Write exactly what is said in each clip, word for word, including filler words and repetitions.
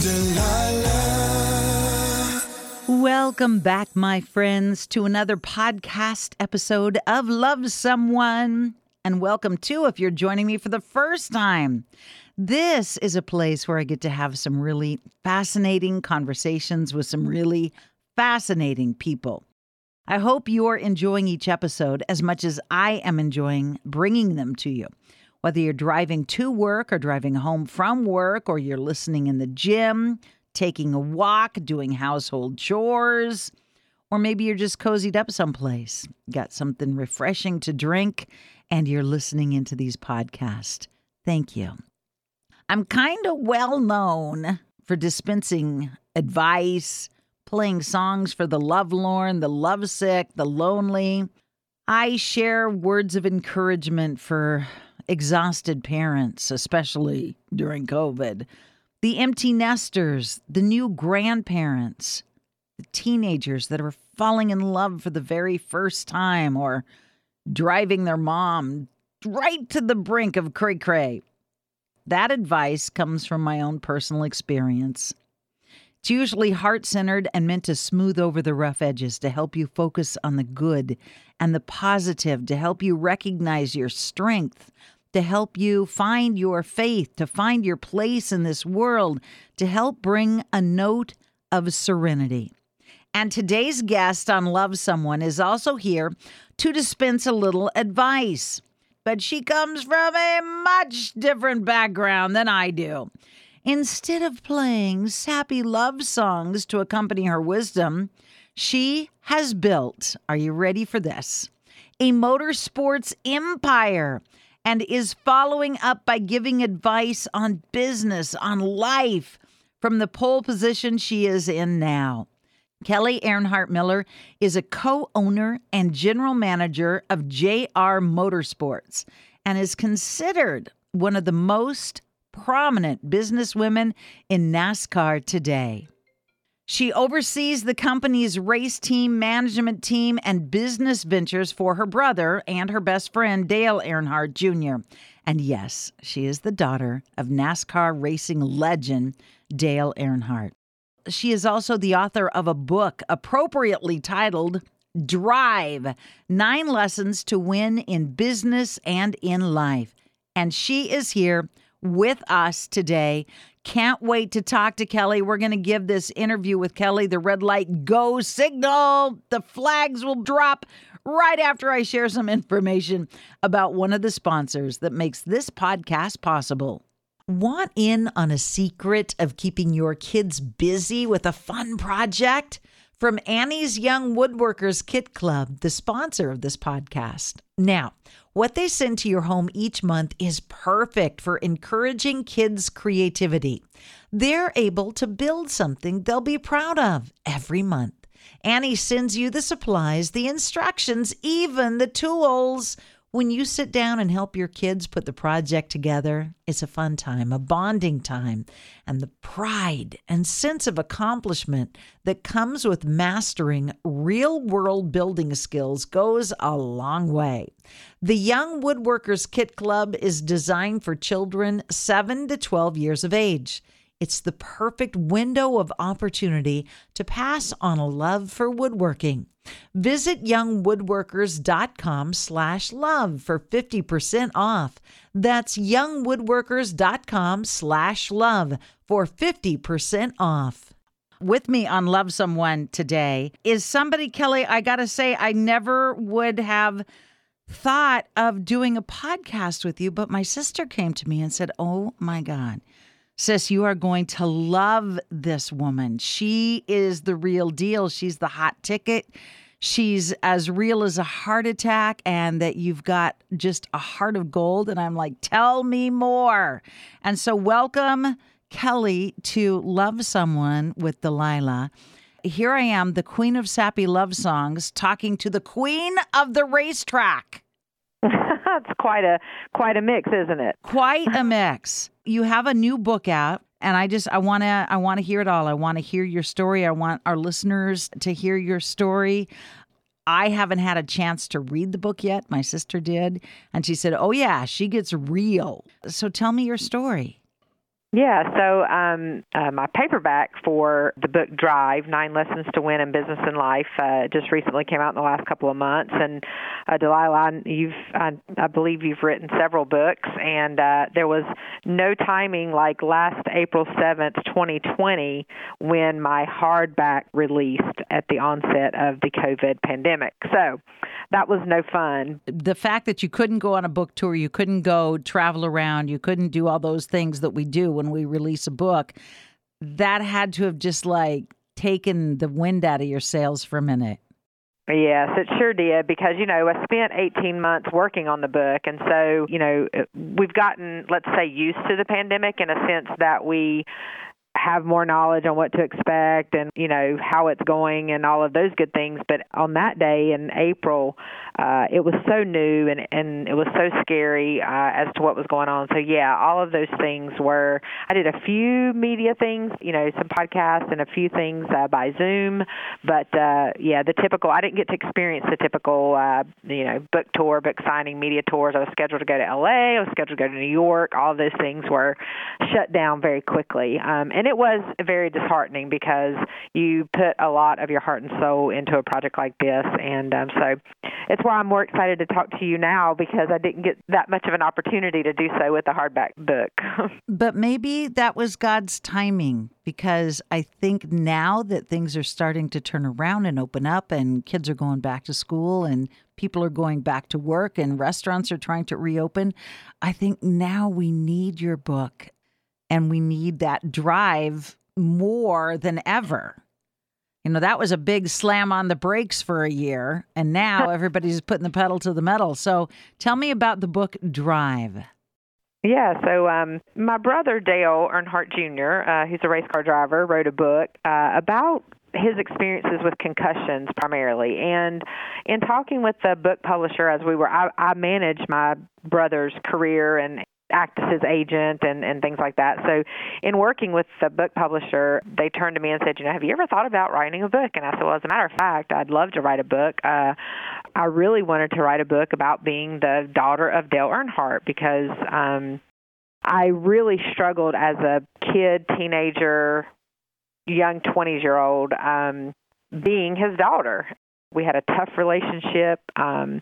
Delilah. Welcome back, my friends, to another podcast episode of Love Someone. And welcome, too, if you're joining me for the first time. This is a place where I get to have some really fascinating conversations with some really fascinating people. I hope you're enjoying each episode as much as I am enjoying bringing them to you. Whether you're driving to work or driving home from work, or you're listening in the gym, taking a walk, doing household chores, or maybe you're just cozied up someplace, got something refreshing to drink, and you're listening into these podcasts. Thank you. I'm kind of well known for dispensing advice, playing songs for the lovelorn, the lovesick, the lonely. I share words of encouragement for exhausted parents, especially during COVID, the empty nesters, the new grandparents, the teenagers that are falling in love for the very first time or driving their mom right to the brink of cray-cray. That advice comes from my own personal experience. It's usually heart-centered and meant to smooth over the rough edges, to help you focus on the good and the positive, to help you recognize your strength, to help you find your faith, to find your place in this world, to help bring a note of serenity. And today's guest on Love Someone is also here to dispense a little advice. But she comes from a much different background than I do. Instead of playing sappy love songs to accompany her wisdom, she has built, are you ready for this, a motorsports empire, and is following up by giving advice on business, on life, from the pole position she is in now. Kelly Earnhardt Miller is a co-owner and general manager of J R Motorsports and is considered one of the most prominent businesswomen in NASCAR today. She oversees the company's race team, management team, and business ventures for her brother and her best friend, Dale Earnhardt Junior And yes, she is the daughter of NASCAR racing legend, Dale Earnhardt. She is also the author of a book appropriately titled Drive, Nine Lessons to Win in Business and in Life. And she is here with us today. Can't wait to talk to Kelly. We're going to give this interview with Kelly the red light go signal. The flags will drop right after I share some information about one of the sponsors that makes this podcast possible. Want in on a secret of keeping your kids busy with a fun project? From Annie's Young Woodworkers Kit Club, the sponsor of this podcast. Now, what they send to your home each month is perfect for encouraging kids' creativity. They're able to build something they'll be proud of every month. Annie sends you the supplies, the instructions, even the tools. When you sit down and help your kids put the project together, it's a fun time, a bonding time, and the pride and sense of accomplishment that comes with mastering real-world building skills goes a long way. The Young Woodworkers Kit Club is designed for children seven to twelve years of age. It's the perfect window of opportunity to pass on a love for woodworking. Visit youngwoodworkers.com slash love for fifty percent off. That's youngwoodworkers.com slash love for fifty percent off. With me on Love Someone today is somebody, Kelly, I got to say, I never would have thought of doing a podcast with you, but my sister came to me and said, oh my God, sis, you are going to love this woman. She is the real deal. She's the hot ticket. She's as real as a heart attack, and that you've got just a heart of gold. And I'm like, tell me more. And so welcome, Kelly, to Love Someone with Delilah. Here I am, the queen of sappy love songs, talking to the queen of the racetrack. It's quite a quite a mix, isn't it? Quite a mix. You have a new book out, and I just I want to I want to hear it all. I want to hear your story. I want our listeners to hear your story. I haven't had a chance to read the book yet. My sister did, and she said, "Oh yeah, she gets real." So tell me your story. Yeah, so um, uh, my paperback for the book Drive, Nine Lessons to Win in Business and Life, uh, just recently came out in the last couple of months. And uh, Delilah, you've, I, I believe you've written several books, and uh, there was no timing like last April seventh, twenty twenty, when my hardback released at the onset of the COVID pandemic. So that was no fun. The fact that you couldn't go on a book tour, you couldn't go travel around, you couldn't do all those things that we do when we release a book, that had to have just like taken the wind out of your sails for a minute. Yes, it sure did, because, you know, I spent eighteen months working on the book. And so, you know, we've gotten, let's say, used to the pandemic in a sense that we have more knowledge on what to expect and, you know, how it's going and all of those good things. But on that day in April, uh, it was so new and, and it was so scary uh, as to what was going on. So, yeah, all of those things were, I did a few media things, you know, some podcasts and a few things uh, by Zoom. But, uh, yeah, the typical, I didn't get to experience the typical, uh, you know, book tour, book signing, media tours. I was scheduled to go to L A. I was scheduled to go to New York. All of those things were shut down very quickly. Um, and it was very disheartening because you put a lot of your heart and soul into a project like this. And um, so it's why I'm more excited to talk to you now, because I didn't get that much of an opportunity to do so with the hardback book. But maybe that was God's timing, because I think now that things are starting to turn around and open up and kids are going back to school and people are going back to work and restaurants are trying to reopen, I think now we need your book. And we need that drive more than ever. You know, that was a big slam on the brakes for a year. And now everybody's putting the pedal to the metal. So tell me about the book Drive. Yeah, so um, my brother, Dale Earnhardt Junior, uh, who's a race car driver, wrote a book uh, about his experiences with concussions primarily. And in talking with the book publisher, as we were, I, I managed my brother's career and act as his agent and, and things like that. So in working with the book publisher, they turned to me and said, you know, have you ever thought about writing a book? And I said, well, as a matter of fact, I'd love to write a book. Uh, I really wanted to write a book about being the daughter of Dale Earnhardt, because um, I really struggled as a kid, teenager, young twenties-year-old, um, being his daughter. We had a tough relationship. Um,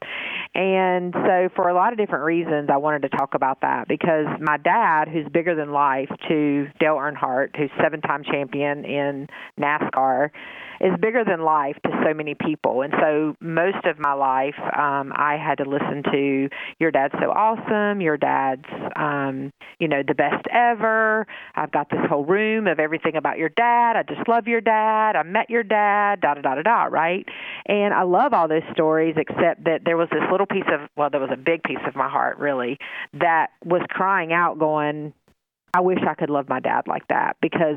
and so for a lot of different reasons, I wanted to talk about that, because my dad, who's bigger than life to Dale Earnhardt, who's seven-time champion in NASCAR, is bigger than life to so many people. And so most of my life, um, I had to listen to, your dad's so awesome, your dad's, um, you know, the best ever. I've got this whole room of everything about your dad. I just love your dad. I met your dad, da-da-da-da-da, right? And I love all those stories, except that there was this little piece of, well, there was a big piece of my heart, really, that was crying out going, I wish I could love my dad like that, because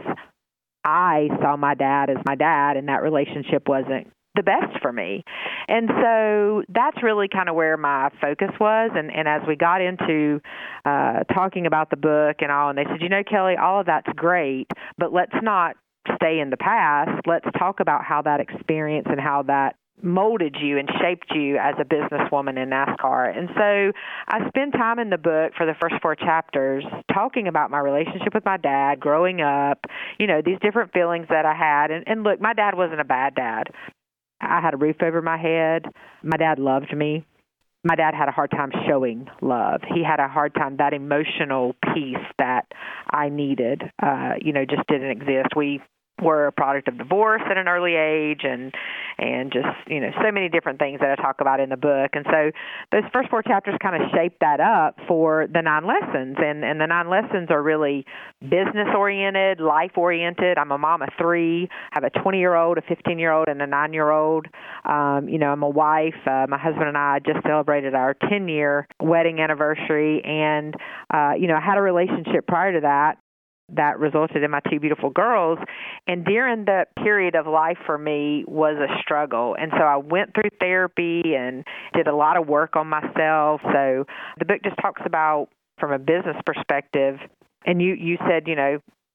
I saw my dad as my dad, and that relationship wasn't the best for me. And so that's really kind of where my focus was. And, and as we got into uh, talking about the book and all, and they said, you know, Kelly, all of that's great, but let's not stay in the past. Let's talk about how that experience and how that molded you and shaped you as a businesswoman in NASCAR. And so I spend time in the book for the first four chapters talking about my relationship with my dad, growing up, you know, these different feelings that I had. And, and look, my dad wasn't a bad dad. I had a roof over my head. My dad loved me. My dad had a hard time showing love. He had a hard time, that emotional piece that I needed, uh, you know, just didn't exist. We were a product of divorce at an early age, and and just, you know, so many different things that I talk about in the book. And so those first four chapters kind of shaped that up for the nine lessons. And, and the nine lessons are really business-oriented, life-oriented. I'm a mom of three. I have a twenty-year-old, a fifteen-year-old, and a nine-year-old. Um, you know, I'm a wife. Uh, my husband and I just celebrated our ten-year wedding anniversary. And, uh, you know, I had a relationship prior to that that resulted in my two beautiful girls. And during that period of life for me was a struggle. And so I went through therapy and did a lot of work on myself. So the book just talks about, from a business perspective, and you, you said, you know,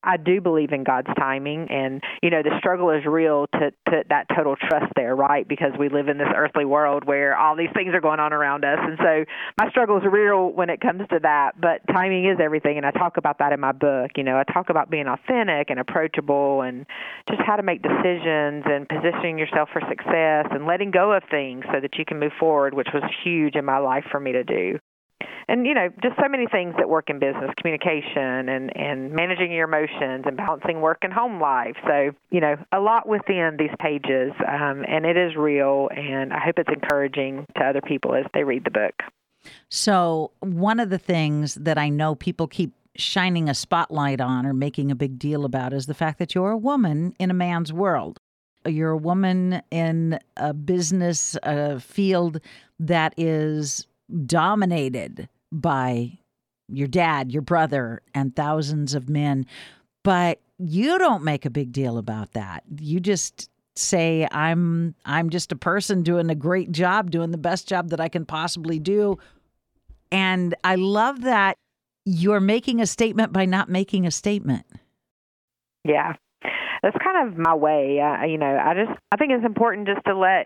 I do believe in God's timing, and, you know, the struggle is real to put that total trust there, right? Because we live in this earthly world where all these things are going on around us. And so my struggle is real when it comes to that, but timing is everything. And I talk about that in my book. You know, I talk about being authentic and approachable and just how to make decisions and positioning yourself for success and letting go of things so that you can move forward, which was huge in my life for me to do. And, you know, just so many things that work in business, communication and, and managing your emotions and balancing work and home life. So, you know, a lot within these pages, um, and it is real, and I hope it's encouraging to other people as they read the book. So one of the things that I know people keep shining a spotlight on or making a big deal about is the fact that you're a woman in a man's world. You're a woman in a business uh, field that is dominated by your dad, your brother, and thousands of men. But you don't make a big deal about that. You just say, I'm I'm just a person doing a great job, doing the best job that I can possibly do. And I love that you're making a statement by not making a statement. Yeah, that's kind of my way. Uh, you know, I just I think it's important just to let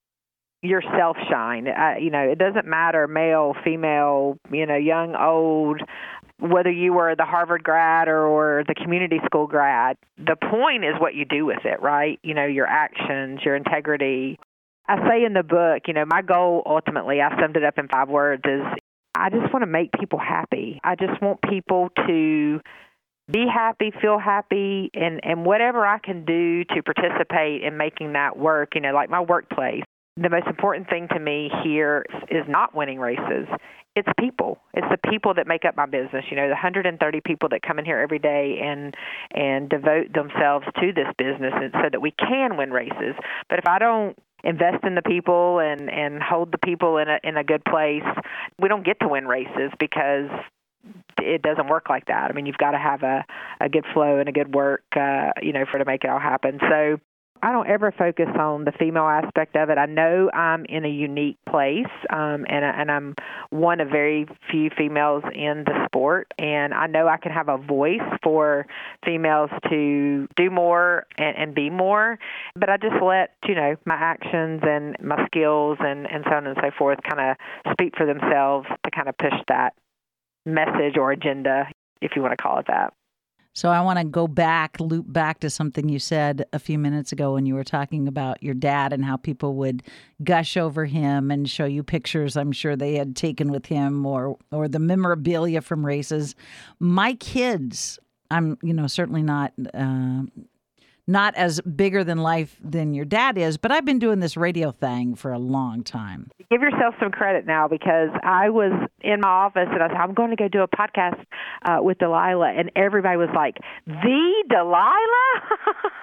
yourself shine. Uh, you know, it doesn't matter, male, female, you know, young, old, whether you were the Harvard grad or, or the community school grad. The point is what you do with it, right? You know, your actions, your integrity. I say in the book, you know, my goal ultimately, I summed it up in five words, is I just want to make people happy. I just want people to be happy, feel happy, and, and whatever I can do to participate in making that work, you know, like my workplace. The most important thing to me here is not winning races. It's people. It's the people that make up my business. You know, the one hundred thirty people that come in here every day and and devote themselves to this business and so that we can win races. But if I don't invest in the people and, and hold the people in a in a good place, we don't get to win races because it doesn't work like that. I mean, you've got to have a, a good flow and a good work, uh, you know, for to make it all happen. So I don't ever focus on the female aspect of it. I know I'm in a unique place, um, and, and I'm one of very few females in the sport, and I know I can have a voice for females to do more and, and be more, but I just let, you know, my actions and my skills and, and so on and so forth kind of speak for themselves to kind of push that message or agenda, if you want to call it that. So I want to go back, loop back to something you said a few minutes ago when you were talking about your dad and how people would gush over him and show you pictures I'm sure they had taken with him or or the memorabilia from races. My kids, I'm, you know, certainly not uh, not as bigger than life than your dad is, but I've been doing this radio thing for a long time. Give yourself some credit now, because I was in my office and I said, I'm going to go do a podcast uh, with Delilah. And everybody was like, the Delilah?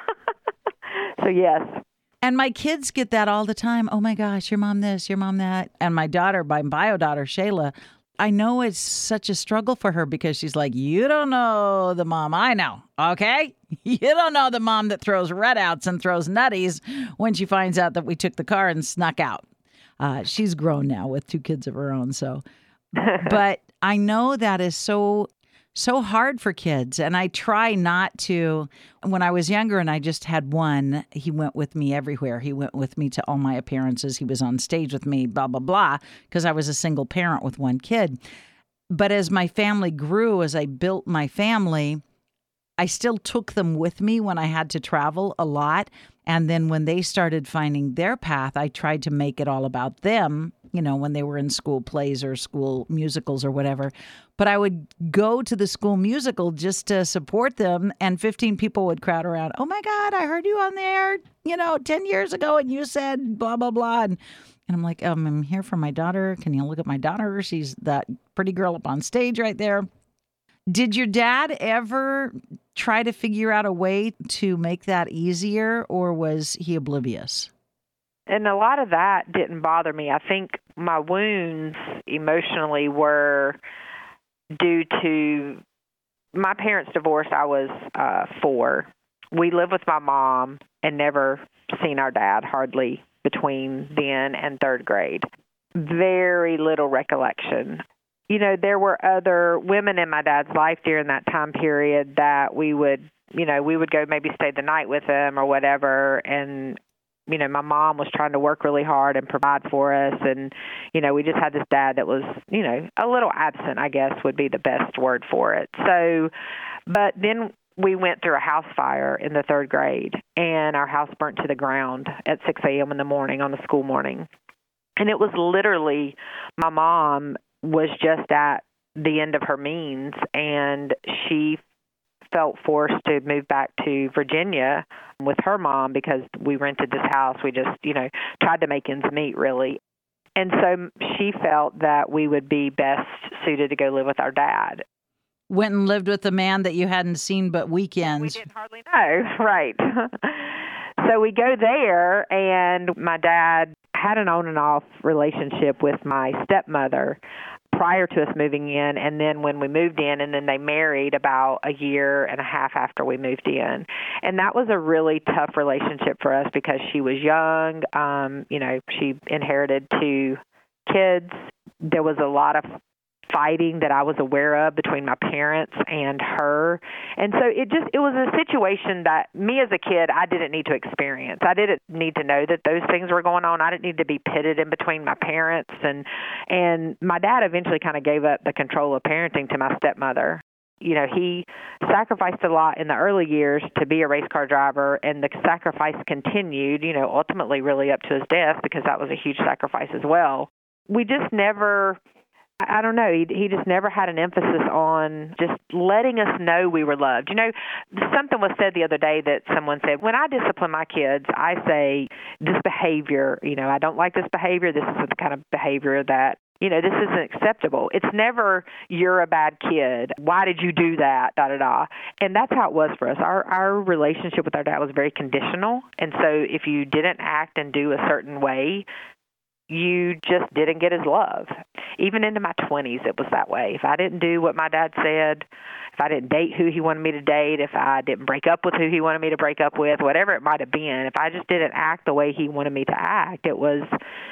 So, yes. And my kids get that all the time. Oh, my gosh, your mom this, your mom that. And my daughter, my bio daughter, Shayla, I know it's such a struggle for her because she's like, you don't know the mom I know, okay? You don't know the mom that throws red outs and throws nutties when she finds out that we took the car and snuck out. Uh, she's grown now with two kids of her own, so. But I know that is so, so hard for kids, and I try not to. When I was younger and I just had one, he went with me everywhere. He went with me to all my appearances. He was on stage with me, blah, blah, blah, because I was a single parent with one kid. But as my family grew, as I built my family, I still took them with me when I had to travel a lot. And then when they started finding their path, I tried to make it all about them, you know, when they were in school plays or school musicals or whatever. But I would go to the school musical just to support them, and fifteen people would crowd around. Oh, my God, I heard you on there, you know, ten years ago, and you said blah, blah, blah. And, and I'm like, um, I'm here for my daughter. Can you look at my daughter? She's that pretty girl up on stage right there. Did your dad ever try to figure out a way to make that easier, or was he oblivious? And a lot of that didn't bother me. I think my wounds emotionally were due to my parents' divorce. I was uh, four. We lived with my mom and never seen our dad hardly between then and third grade. Very little recollection. you know, there were other women in my dad's life during that time period that we would, you know, we would go maybe stay the night with them or whatever. And, you know, my mom was trying to work really hard and provide for us. And, you know, we just had this dad that was, you know, a little absent, I guess would be the best word for it. So, but then we went through a house fire in the third grade, and our house burnt to the ground at six a.m. in the morning on the school morning. And it was literally, my mom was just at the end of her means, and she felt forced to move back to Virginia with her mom because we rented this house. We just, you know, tried to make ends meet, really. And so she felt that we would be best suited to go live with our dad. Went and lived with a man that you hadn't seen but weekends. We didn't hardly know, right. So we go there, and my dad had an on and off relationship with my stepmother prior to us moving in, and then when we moved in, and then they married about a year and a half after we moved in. And that was a really tough relationship for us because she was young. Um, you know, she inherited two kids. There was a lot of fighting that I was aware of between my parents and her. And so it just, it was a situation that me as a kid, I didn't need to experience. I didn't need to know that those things were going on. I didn't need to be pitted in between my parents. And, and my dad eventually kind of gave up the control of parenting to my stepmother. You know, he sacrificed a lot in the early years to be a race car driver, and the sacrifice continued, you know, ultimately really up to his death, because that was a huge sacrifice as well. We just never... I don't know. He, he just never had an emphasis on just letting us know we were loved. You know, something was said the other day that someone said, when I discipline my kids, I say this behavior, you know, I don't like this behavior. This is the kind of behavior that, you know, this isn't acceptable. It's never, you're a bad kid. Why did you do that? Da, da, da. And that's how it was for us. Our, our relationship with our dad was very conditional. And so if you didn't act and do a certain way, you just didn't get his love. Even into my twenties, it was that way. If I didn't do what my dad said, if I didn't date who he wanted me to date, if I didn't break up with who he wanted me to break up with, whatever it might have been, if I just didn't act the way he wanted me to act, it was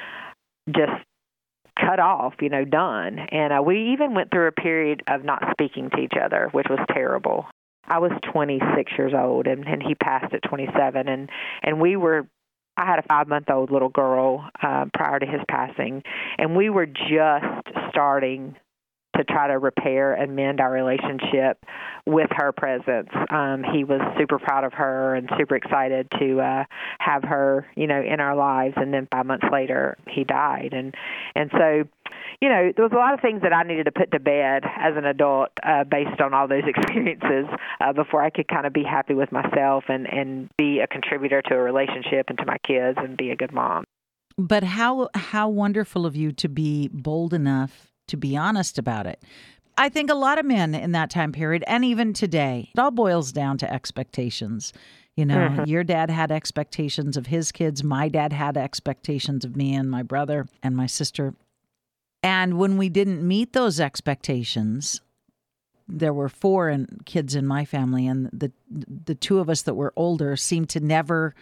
just cut off, you know, done. And uh, we even went through a period of not speaking to each other, which was terrible. I was twenty-six years old, and, and he passed at twenty-seven, and, and we were I had a five-month-old little girl uh, prior to his passing, and we were just starting to try to repair and mend our relationship with her presence. Um, he was super proud of her and super excited to uh, have her, you know, in our lives. And then five months later, he died. And and so, you know, there was a lot of things that I needed to put to bed as an adult uh, based on all those experiences uh, before I could kind of be happy with myself and, and be a contributor to a relationship and to my kids and be a good mom. But how how wonderful of you to be bold enough to be honest about it. I think a lot of men in that time period, and even today, it all boils down to expectations. You know, mm-hmm. Your dad had expectations of his kids. My dad had expectations of me and my brother and my sister. And when we didn't meet those expectations, there were four in, kids in my family, and the the two of us that were older seemed to never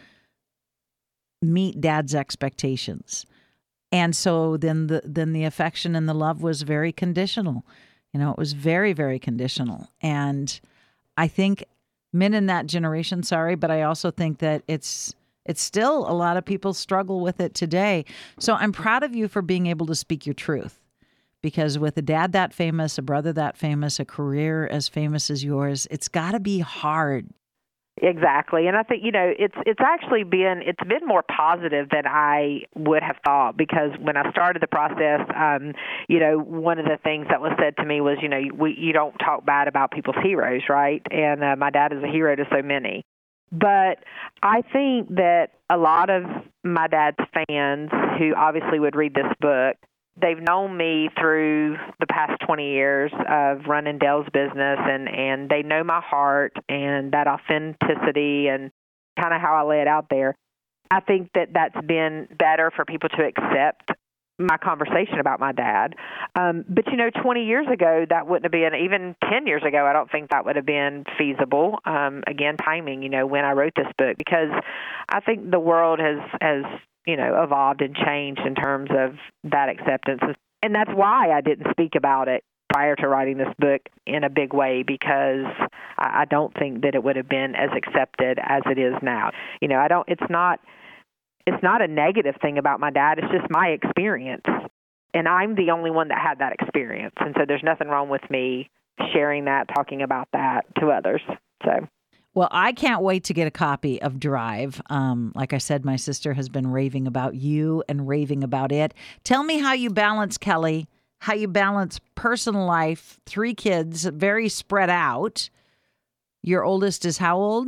meet Dad's expectations. And so then the then the affection and the love was very conditional. You know, it was very, very conditional. And I think men in that generation, sorry, but I also think that it's it's still a lot of people struggle with it today. So I'm proud of you for being able to speak your truth. Because with a dad that famous, a brother that famous, a career as famous as yours, it's got to be hard. Exactly. And I think, you know, it's it's actually been, it's been more positive than I would have thought, because when I started the process, um, you know, one of the things that was said to me was, you know, we, you don't talk bad about people's heroes, right? And uh, my dad is a hero to so many. But I think that a lot of my dad's fans who obviously would read this book, they've known me through the past twenty years of running Dell's business, and, and they know my heart and that authenticity and kind of how I lay it out there. I think that that's been better for people to accept my conversation about my dad. Um, but, you know, twenty years ago, that wouldn't have been, even ten years ago, I don't think that would have been feasible. Um, again, timing, you know, when I wrote this book, because I think the world has, has, you know, evolved and changed in terms of that acceptance. and that's why I didn't speak about it prior to writing this book in a big way, because I, I don't think that it would have been as accepted as it is now. You know, I don't, it's not, it's not a negative thing about my dad. It's just my experience. And I'm the only one that had that experience. And so there's nothing wrong with me sharing that, talking about that to others. So. Well, I can't wait to get a copy of Drive. Um, like I said, my sister has been raving about you and raving about it. Tell me how you balance, Kelly, how you balance personal life, three kids, very spread out. Your oldest is how old?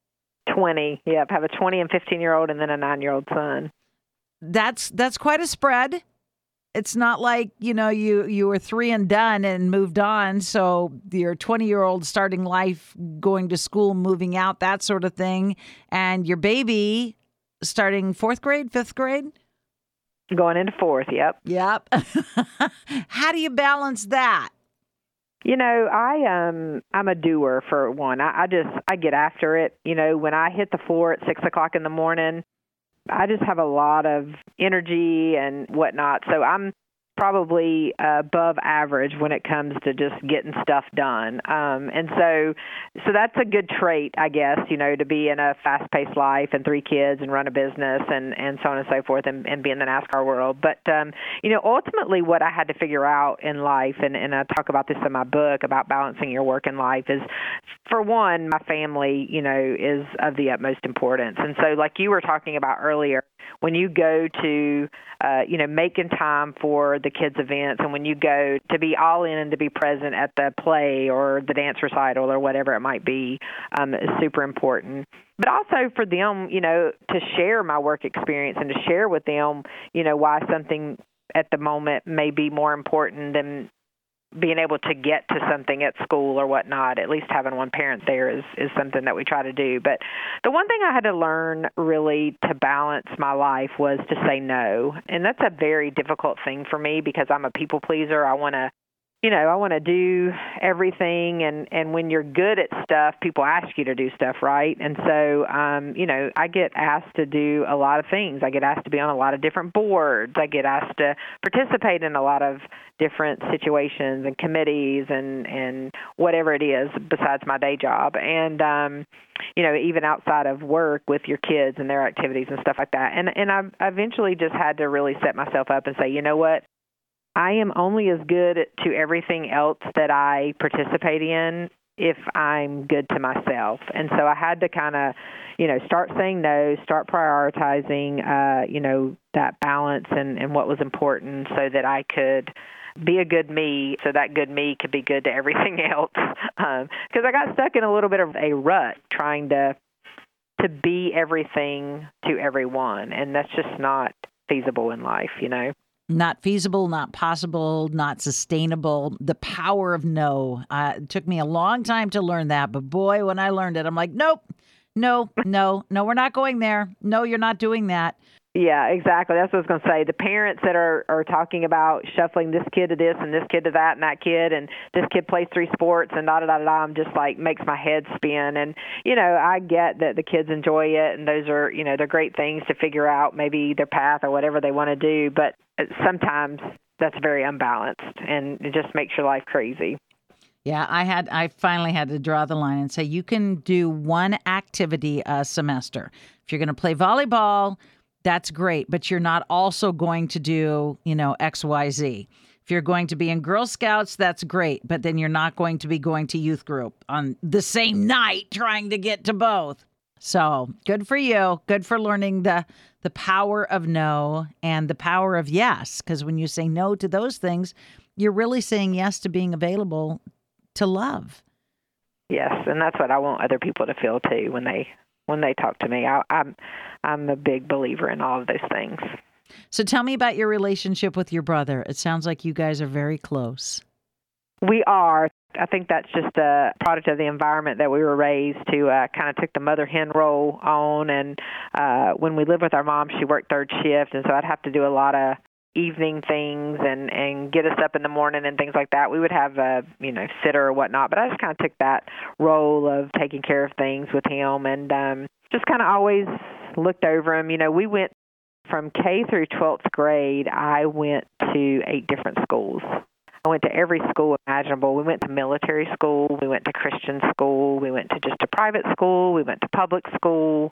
twenty. Yep. I have a twenty and fifteen-year-old and then a nine-year-old son. That's that's quite a spread. It's not like, you know, you, you were three and done and moved on. So your twenty-year-old starting life, going to school, moving out, that sort of thing. And your baby starting fourth grade, fifth grade? Going into fourth, yep. Yep. How do you balance that? You know, I um I'm a doer for one. I, I just I get after it. You know, when I hit the floor at six o'clock in the morning, I just have a lot of energy and whatnot. So I'm probably uh, above average when it comes to just getting stuff done. Um, and so so that's a good trait, I guess, you know, to be in a fast-paced life and three kids and run a business and, and so on and so forth and, and be in the NASCAR world. But, um, you know, ultimately what I had to figure out in life, and, and I talk about this in my book about balancing your work and life, is, for one, my family, you know, is of the utmost importance. And so like you were talking about earlier, when you go to, uh, you know, making time for the kids' events, and when you go to be all in and to be present at the play or the dance recital or whatever it might be, um, is super important. But also for them, you know, to share my work experience and to share with them, you know, why something at the moment may be more important than being able to get to something at school or whatnot. At least having one parent there is, is something that we try to do. But the one thing I had to learn really to balance my life was to say no. And that's a very difficult thing for me because I'm a people pleaser. I want to, you know, I want to do everything. And, and when you're good at stuff, people ask you to do stuff, right? And so, um, you know, I get asked to do a lot of things. I get asked to be on a lot of different boards. I get asked to participate in a lot of different situations and committees and, and whatever it is besides my day job. And, um, you know, even outside of work with your kids and their activities and stuff like that. And, and I eventually just had to really set myself up and say, you know what? I am only as good to everything else that I participate in if I'm good to myself. And so I had to kind of, you know, start saying no, start prioritizing, uh, you know, that balance and, and what was important so that I could be a good me, so that good me could be good to everything else. Because um, I got stuck in a little bit of a rut trying to to be everything to everyone, and that's just not feasible in life, you know. Not feasible, not possible, not sustainable. The power of no. Uh, it took me a long time to learn that, but boy, when I learned it, I'm like, nope, no, no, no, we're not going there. No, you're not doing that. Yeah, exactly. That's what I was going to say. The parents that are, are talking about shuffling this kid to this and this kid to that and that kid and this kid plays three sports and da-da-da-da-da, I'm just like makes my head spin. And, you know, I get that the kids enjoy it and those are, you know, they're great things to figure out maybe their path or whatever they want to do. But sometimes that's very unbalanced and it just makes your life crazy. Yeah, I had. I finally had to draw the line and say you can do one activity a semester. If you're going to play volleyball, that's great, but you're not also going to do, you know, X, Y, Z. If you're going to be in Girl Scouts, that's great, but then you're not going to be going to youth group on the same night trying to get to both. So good for you. Good for learning the the power of no and the power of yes, because when you say no to those things, you're really saying yes to being available to love. Yes, and that's what I want other people to feel too when they when they talk to me. I, I'm I'm a big believer in all of those things. So tell me about your relationship with your brother. It sounds like you guys are very close. We are. I think that's just a product of the environment that we were raised to uh, kind of took the mother hen role on. And uh, when we lived with our mom, she worked third shift, and so I'd have to do a lot of evening things and, and get us up in the morning and things like that. We would have a, you know, sitter or whatnot, but I just kind of took that role of taking care of things with him and um, just kind of always looked over him. You know, we went From K through twelfth grade, I went to eight different schools. I went to every school imaginable. We went to military school. We went to Christian school. We went to just a private school. We went to public school.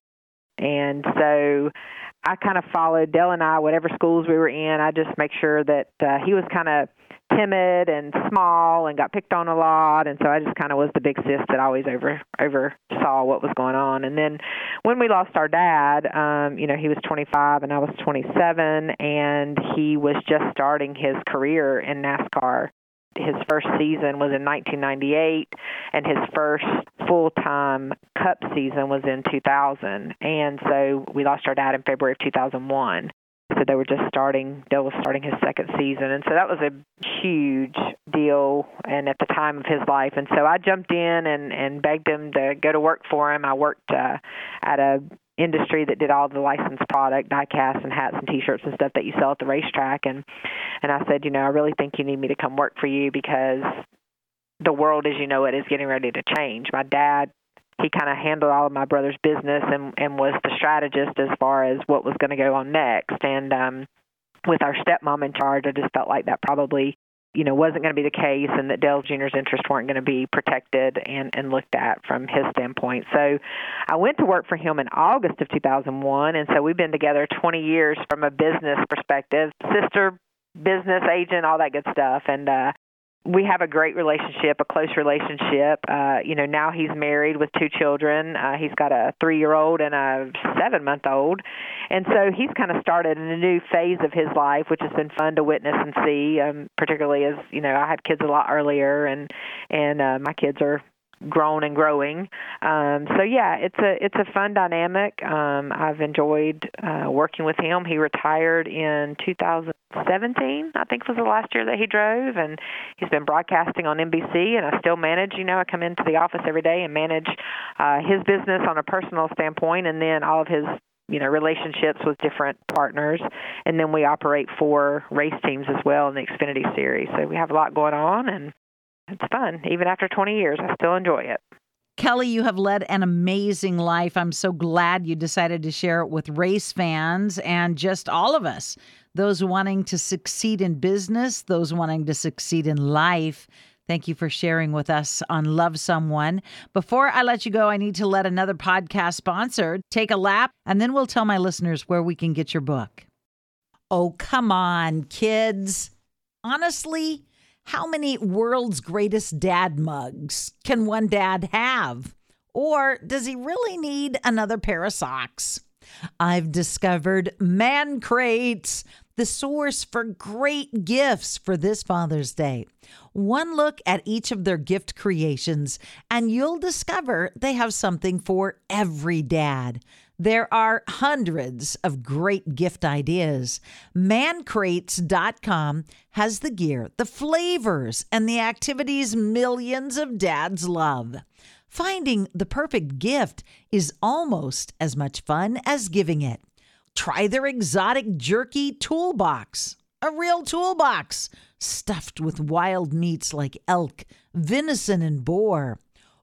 And so I kind of followed Dale and I, whatever schools we were in. I just make sure that uh, he was kind of timid and small and got picked on a lot. And so I just kind of was the big sis that always over oversaw what was going on. And then when we lost our dad, um, you know, he was twenty-five and I was twenty-seven, and he was just starting his career in NASCAR. His first season was in nineteen ninety-eight, and his first full-time Cup season was in two thousand. And so we lost our dad in February of two thousand one. So they were just starting, Dale was starting his second season. And so that was a huge deal and at the time of his life. And so I jumped in and, and begged him to go to work for him. I worked uh, at a industry that did all the licensed product, die casts and hats and T-shirts and stuff that you sell at the racetrack. And, and I said, you know, I really think you need me to come work for you because the world as you know it is getting ready to change. My dad, he kind of handled all of my brother's business and, and was the strategist as far as what was going to go on next. And um, with our stepmom in charge, I just felt like that probably, you know, wasn't going to be the case and that Dale Junior's interests weren't going to be protected and, and looked at from his standpoint. So I went to work for him in August of two thousand one, and so we've been together twenty years from a business perspective, sister, business agent, all that good stuff. And uh, we have a great relationship, a close relationship. Uh, you know, now he's married with two children. Uh, he's got a three-year-old and a seven-month-old. And so he's kind of started in a new phase of his life, which has been fun to witness and see, um, particularly as, you know, I had kids a lot earlier, and, and uh, my kids are grown and growing. Um, so yeah, it's a it's a fun dynamic. Um, I've enjoyed uh, working with him. He retired in two thousand seventeen, I think was the last year that he drove, and he's been broadcasting on N B C. And I still manage. You know, I come into the office every day and manage uh, his business on a personal standpoint, and then all of his you know relationships with different partners. And then we operate four race teams as well in the Xfinity Series. So we have a lot going on, and it's fun. Even after twenty years, I still enjoy it. Kelly, you have led an amazing life. I'm so glad you decided to share it with race fans and just all of us, those wanting to succeed in business, those wanting to succeed in life. Thank you for sharing with us on Love Someone. Before I let you go, I need to let another podcast sponsor take a lap, and then we'll tell my listeners where we can get your book. Oh, come on, kids. Honestly, how many world's greatest dad mugs can one dad have? Or does he really need another pair of socks? I've discovered Man Crates, the source for great gifts for this Father's Day. One look at each of their gift creations, and you'll discover they have something for every dad. There are hundreds of great gift ideas. man crates dot com has the gear, the flavors, and the activities millions of dads love. Finding the perfect gift is almost as much fun as giving it. Try their exotic jerky toolbox, a real toolbox stuffed with wild meats like elk, venison, and boar.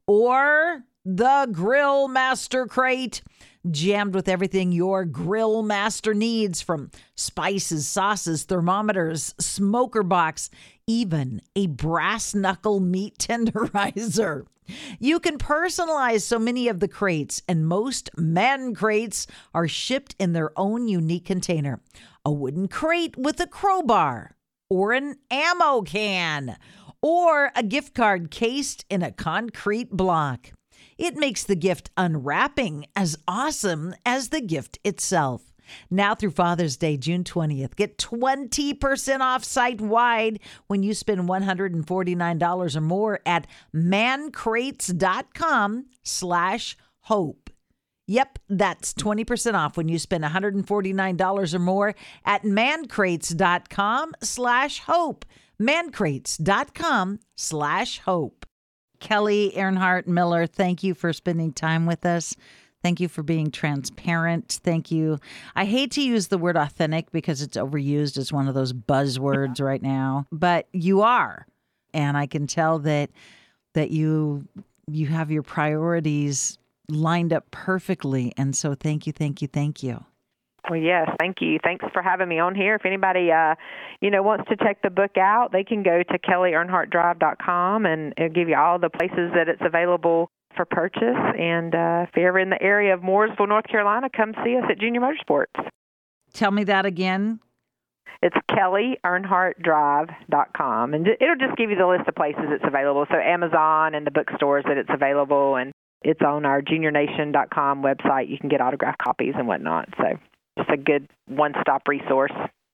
Or the Grill Master Crate, jammed with everything your grill master needs, from spices, sauces, thermometers, smoker box, even a brass knuckle meat tenderizer. You can personalize so many of the crates, and most Man Crates are shipped in their own unique container. A wooden crate with a crowbar, or an ammo can, or a gift card cased in a concrete block. It makes the gift unwrapping as awesome as the gift itself. Now through Father's Day, June twentieth, get twenty percent off site-wide when you spend one hundred forty-nine dollars or more at man crates dot com slash hope. Yep, that's twenty percent off when you spend one hundred forty-nine dollars or more at man crates dot com slash hope. man crates dot com slash hope. Kelly Earnhardt Miller, thank you for spending time with us. Thank you for being transparent. Thank you. I hate to use the word authentic because it's overused as one of those buzzwords right now, but you are. And I can tell that that you you have your priorities lined up perfectly. And so thank you, thank you, thank you. Well, yes, thank you. Thanks for having me on here. If anybody, uh, you know, wants to check the book out, they can go to kelly earnhardt drive dot com, and it'll give you all the places that it's available for purchase. And uh, if you're ever in the area of Mooresville, North Carolina, come see us at Junior Motorsports. Tell me that again. It's kelly earnhardt drive dot com, and it'll just give you the list of places it's available. So Amazon and the bookstores that it's available, and it's on our junior nation dot com website. You can get autographed copies and whatnot. So just a good one-stop resource.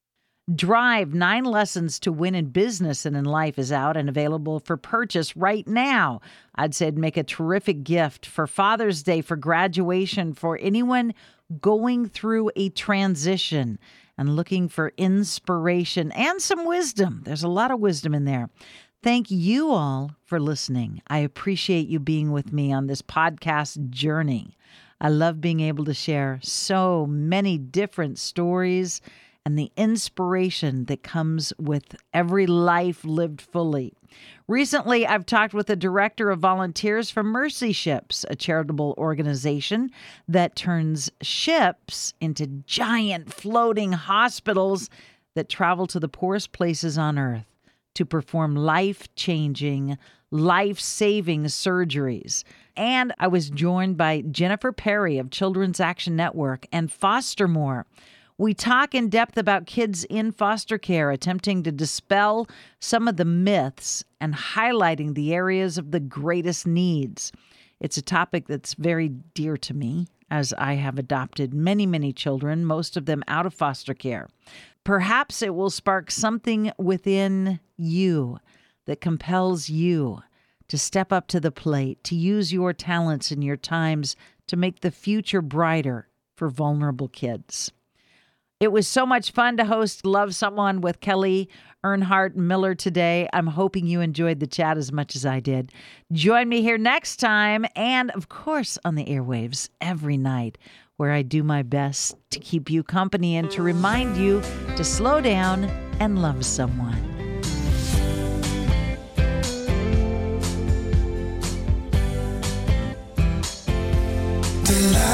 Drive, Nine Lessons to Win in Business and in Life is out and available for purchase right now. I'd say it'd make a terrific gift for Father's Day, for graduation, for anyone going through a transition and looking for inspiration and some wisdom. There's a lot of wisdom in there. Thank you all for listening. I appreciate you being with me on this podcast journey. I love being able to share so many different stories and the inspiration that comes with every life lived fully. Recently, I've talked with the director of volunteers from Mercy Ships, a charitable organization that turns ships into giant floating hospitals that travel to the poorest places on earth to perform life-changing, life-saving surgeries. And I was joined by Jennifer Perry of Children's Action Network and Foster More. We talk in depth about kids in foster care, attempting to dispel some of the myths and highlighting the areas of the greatest needs. It's a topic that's very dear to me, as I have adopted many, many children, most of them out of foster care. Perhaps it will spark something within you that compels you to step up to the plate, to use your talents and your times to make the future brighter for vulnerable kids. It was so much fun to host Love Someone with Kelly Earnhardt Miller today. I'm hoping you enjoyed the chat as much as I did. Join me here next time, and of course on the airwaves every night, where I do my best to keep you company and to remind you to slow down and love someone. Did I